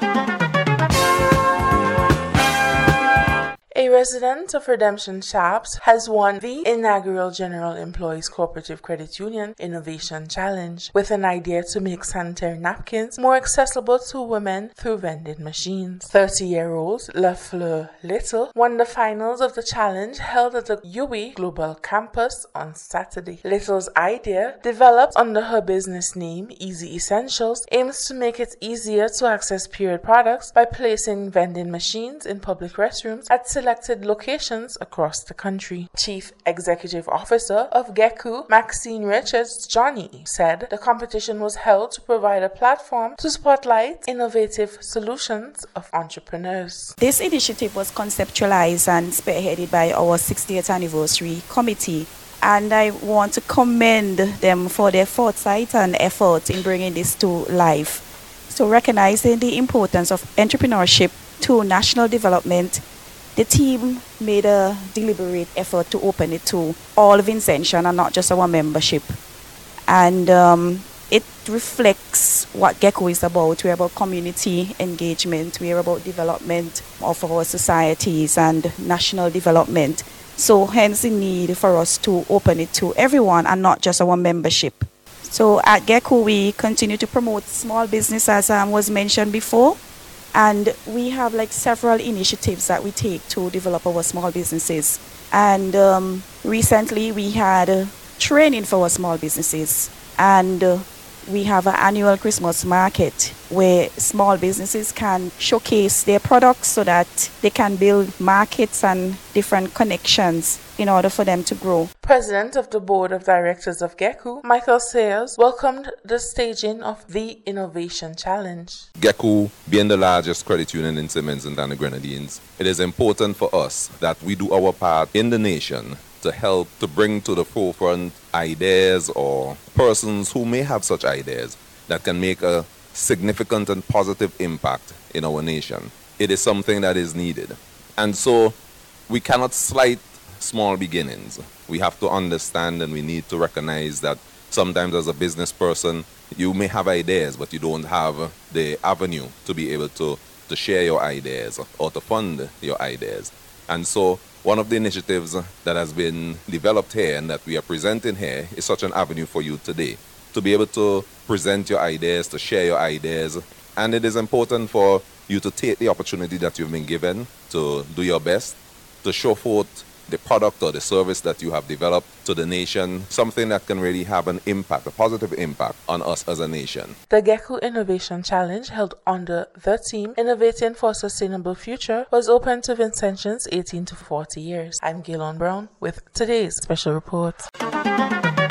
A resident of Redemption Shops has won the inaugural General Employees Cooperative Credit Union Innovation Challenge with an idea to make sanitary napkins more accessible to women through vending machines. 30-year-old LaFleur Little won the finals of the challenge held at the UWI Global Campus on Saturday. Little's idea, developed under her business name Easy Essentials, aims to make it easier to access period products by placing vending machines in public restrooms at selected locations across the country. Chief Executive Officer of GECU, Maxine Richards Johnny, said the competition was held to provide a platform to spotlight innovative solutions of entrepreneurs. This initiative was conceptualized and spearheaded by our 60th anniversary committee, and I want to commend them for their foresight and effort in bringing this to life. So, recognizing the importance of entrepreneurship to national development, the team made a deliberate effort to open it to all of Vincentian and not just our membership. And it reflects what GECU is about. We're about community engagement. We're about development of our societies and national development. So hence the need for us to open it to everyone and not just our membership. So at GECU, we continue to promote small business, as was mentioned before. And we have several initiatives that we take to develop our small businesses. And recently we had training for our small businesses. And we have an annual Christmas market where small businesses can showcase their products so that they can build markets and different connections in order for them to grow. President of the Board of Directors of GECU, Michael Sayers, welcomed the staging of the Innovation Challenge. GECU being the largest credit union in Simmons and the Grenadines, it is important for us that we do our part in the nation to help to bring to the forefront ideas or persons who may have such ideas that can make a significant and positive impact in our nation. It is something that is needed. And so we cannot slight small beginnings. We have to understand and we need to recognize that sometimes as a business person, you may have ideas, but you don't have the avenue to be able to share your ideas or to fund your ideas. And so one of the initiatives that has been developed here and that we are presenting here is such an avenue for you today to be able to present your ideas, to share your ideas. And it is important for you to take the opportunity that you've been given to do your best, to show forth the product or the service that you have developed to the nation, something that can really have an impact, a positive impact on us as a nation. The GECU Innovation Challenge, held under the theme Innovating for a Sustainable Future, was open to Vincentians 18 to 40 years. I'm Gaylon Brown with today's special report.